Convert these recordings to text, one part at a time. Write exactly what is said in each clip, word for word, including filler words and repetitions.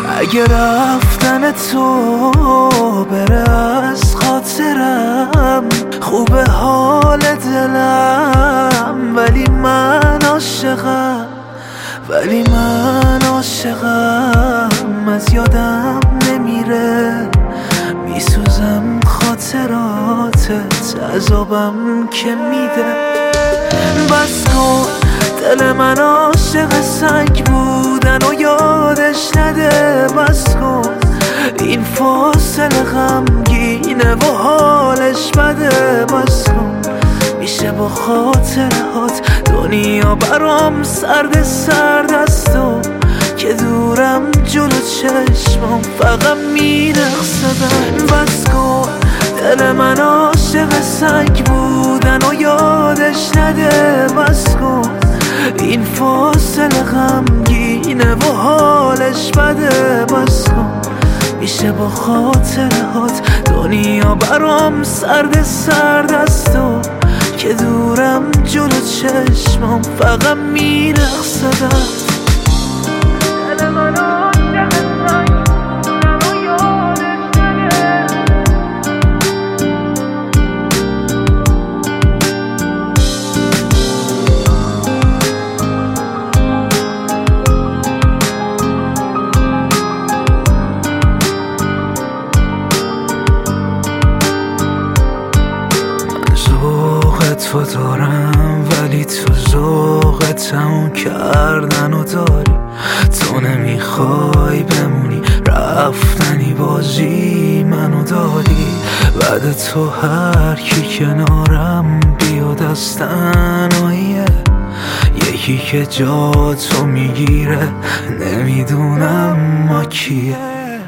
اگه رفتن تو بره از خاطرم، خوبه حال دلم، ولی من عاشقم، ولی من عاشقم. از یادم نمیره، میسوزم خاطراتت، عذابم که میده. بس کن، دل من عاشق سنگ بودن و یادش نده. بس کن، این فاصله غمگینه و حالش بده. بس کن، میشه با خاطرات دنیا برام سرد سرد است تو که دورم جلو چشمم فقط میرقصدم. بس کن، دل من عاشق سنگ بودن و یادش نده. بس کن، این فاصله غمگینه و حالش بده. بس کن، میشه با خاطرات دنیا برام سرد سرد است تو که دورم جلو چشمم فقط میرقصدم. دل من عاشق سنگ بودن و یادش نده. تو دارم ولی تو ذوق تموم کردن و داری. تو نمیخوای بمونی، رفتنی بازی منو داری. بعد تو هر کی کنارم بیاد از تنهاییه، یکی که جا تو میگیره نمیدونم ما کیه.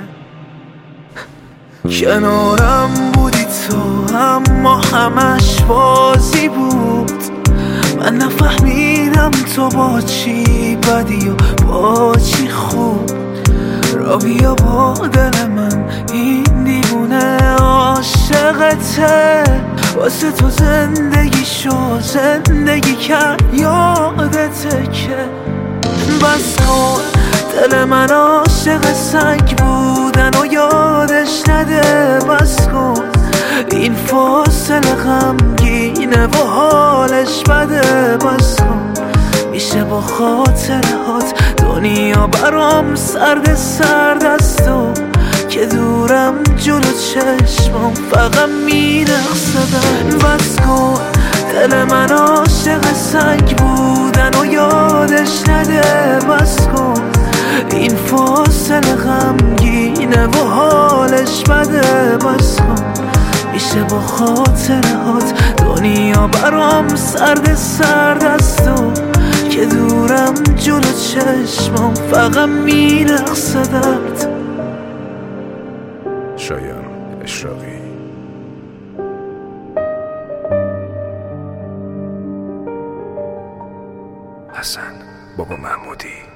کنارم بودی تو اما همش بازی بود. من نفهمیدم تو با چی بدی و با چی خوب. را بیا با دل من، این دیوونه عاشقته. واسه تو زندگی شو زندگی کرد یادته که. بس کن، دل من عاشق سنگ بودن و یادش نده. بس کن، این فاصله غمگینه و حالش بده. بس کن، میشه با خاطرات دنیا برام سرد سرد است تو که دورم جلو چشمم فقط میرقصدم. بس کن، دل من عاشق سنگ بودن و یادش نده. بس کن، این فاصله غمگینه و حالش بده. بس کن، میشه با خاطرات دنیا برام سرد سرد است تو که دورم جلو چشمم فقط میرقصدت. شایان اشراقی. حسن بابا محمودی.